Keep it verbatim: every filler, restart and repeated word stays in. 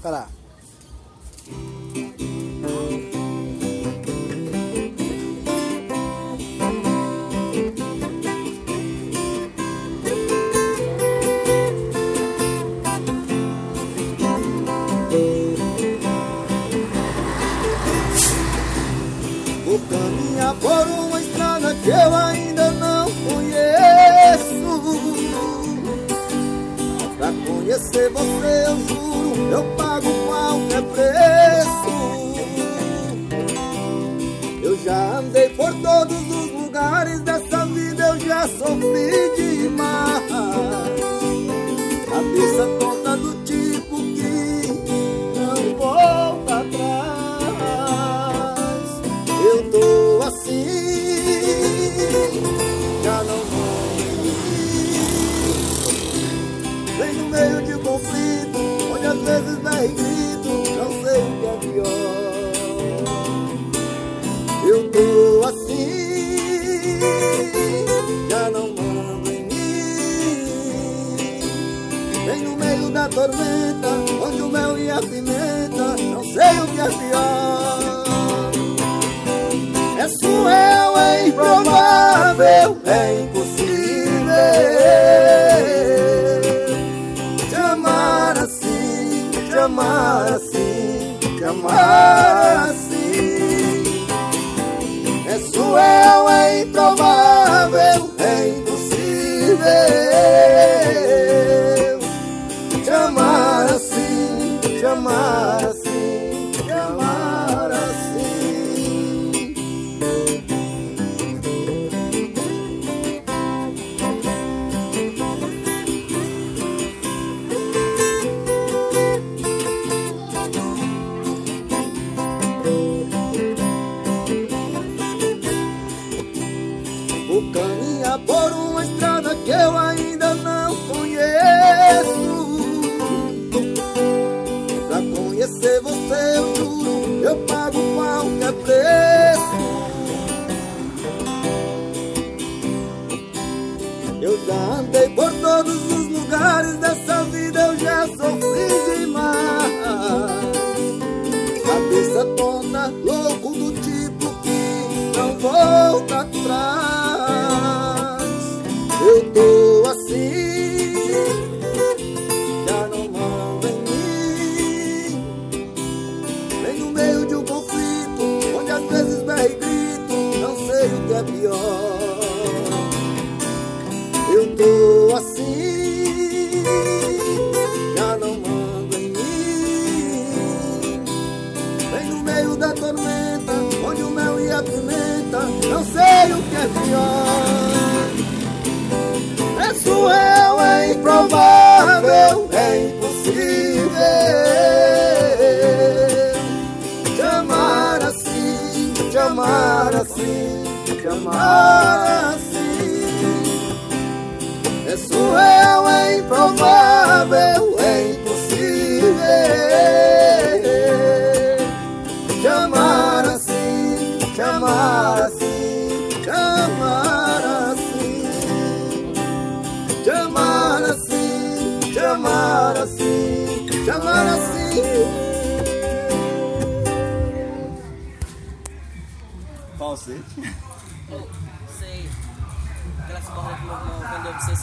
Pera. Vou caminhar por uma estrada que eu ainda não conheço. Pra conhecer você eu juro, eu pago qualquer preço. Eu já andei por todos os lugares dessa vida, eu já sofri demais. Cabeça tonta do tipo que não volta atrás. Eu tô assim, já não vou ir. Vem no meio de conflito, onde às vezes dá e grito, não sei o que é pior. Eu tô assim, já não mando em mim. Vem no meio da tormenta, onde o mel e a pimenta, não sei o que é pior. É surreal, é improvável, é impossível te amar assim, te amar assim, te amar assim. É surreal, é improvável, é impossível te amar assim, te amar assim, te amar assim. Vou caminhar por uma estrada que eu ainda não conheço. Pra conhecer você eu juro, eu pago qualquer preço. Eu já andei por todos os lugares dessa vida, eu já sofri demais. Cabeça tonta, louco do tipo que não volta atrás. Eu tô assim, já não mando em mim. Vem no meio de um conflito, onde às vezes berro e grito, não sei o que é pior. Eu tô assim, já não mando em mim. Vem no meio da tormenta, onde o mel e a pimenta, não sei o que é pior. É surreal, é improvável, é impossível te amar assim, te amar assim, te amar assim. É surreal, é improvável, é impossível te amar assim, te amar assim, te amar assim. Te amar assim, te amar assim, te amar assim. Falsete? Sei. Aquelas cordas que meu irmão, quando eu